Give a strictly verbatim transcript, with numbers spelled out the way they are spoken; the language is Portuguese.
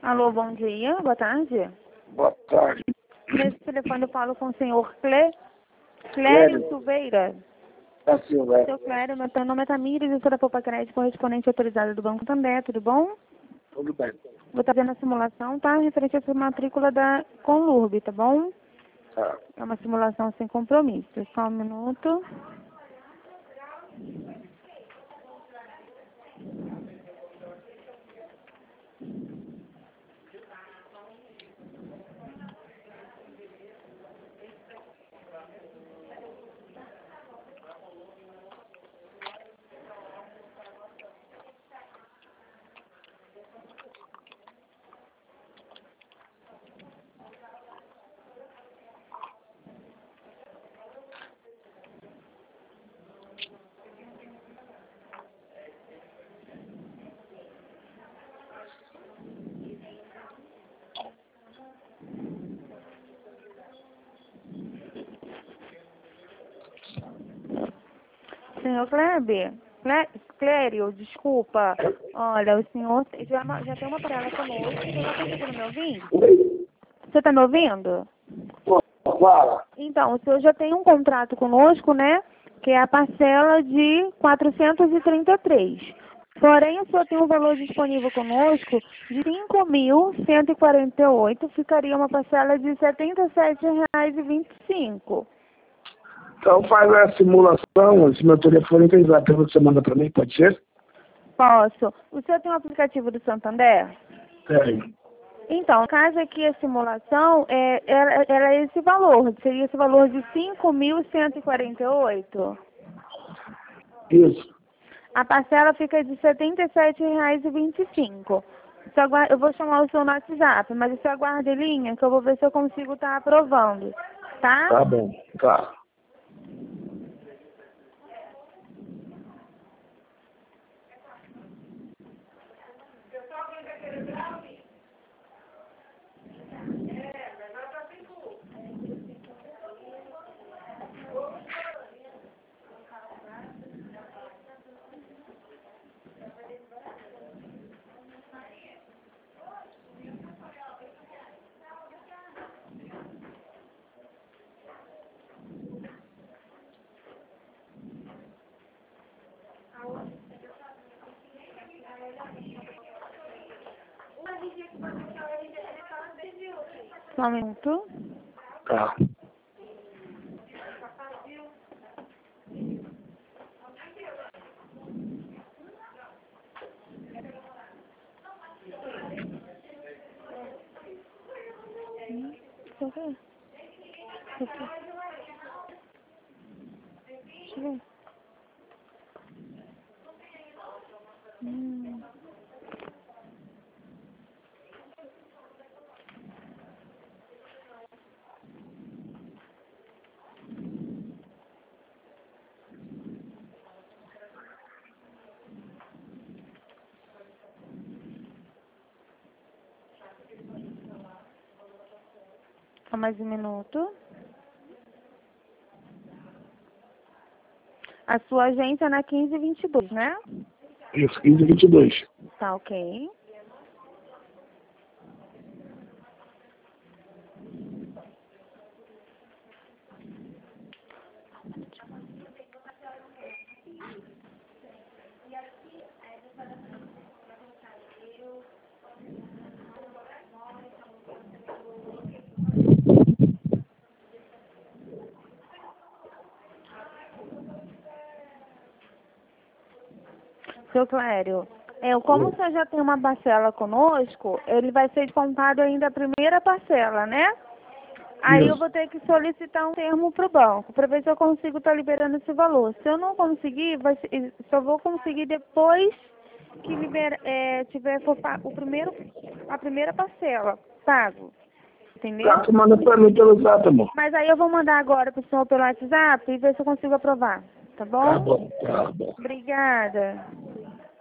Alô, bom dia, boa tarde. Boa tarde. Nesse telefone eu falo com o senhor Clé... Clério Silveira. É Silveira. Seu Clério, meu nome é Tamires, eu sou da Poupa Crédito, correspondente autorizada do Banco Santander, tudo bom? Tudo bem. Vou estar vendo a simulação, tá? Referente à sua matrícula da Conlurb, tá bom? Tá. É uma simulação sem compromisso. Só um minuto. Senhor Kleber, Clé- Clério, desculpa. Olha, o senhor já, já tem uma parcela conosco. Você está conseguindo me ouvir? Oi. Você está me ouvindo? Pô, fala. Então, o senhor já tem um contrato conosco, né? Que é a parcela de quatrocentos e trinta e três. Porém, o senhor tem um valor disponível conosco de cinco mil cento e quarenta e oito. Ficaria uma parcela de setenta e sete reais e vinte e cinco. Então faz a simulação, esse meu telefone tem exato, você manda para mim, pode ser? Posso. O senhor tem um aplicativo do Santander? Tem. Então, caso aqui a simulação, é, era, era esse valor, seria esse valor de cinco mil cento e quarenta e oito. Isso. A parcela fica de setenta e sete reais e vinte e cinco. Você aguarda- Eu vou chamar o seu no WhatsApp, mas você aguarda em linha que eu vou ver se eu consigo estar aprovando, tá? Tá bom, tá. Só um minuto. Tá. Deixa eu ver. Deixa eu ver. Deixa eu ver. Hum. Só mais um minuto. A sua agência é na quinze e vinte e dois, né? Isso, quinze e vinte e dois. Tá ok. Seu Clério, é, como o senhor já tem uma parcela conosco, ele vai ser descontado ainda a primeira parcela, né? Aí eu Isso. vou ter que solicitar um termo para o banco, para ver se eu consigo estar liberando esse valor. Se eu não conseguir, vai ser, só vou conseguir depois que libera, é, tiver for pa- o primeiro, a primeira parcela pago. Entendeu? Tá, tu manda para mim pelo zap, amor. Mas aí eu vou mandar agora para o senhor pelo WhatsApp e ver se eu consigo aprovar. Tá bom? Tá bom, tá bom. Obrigada.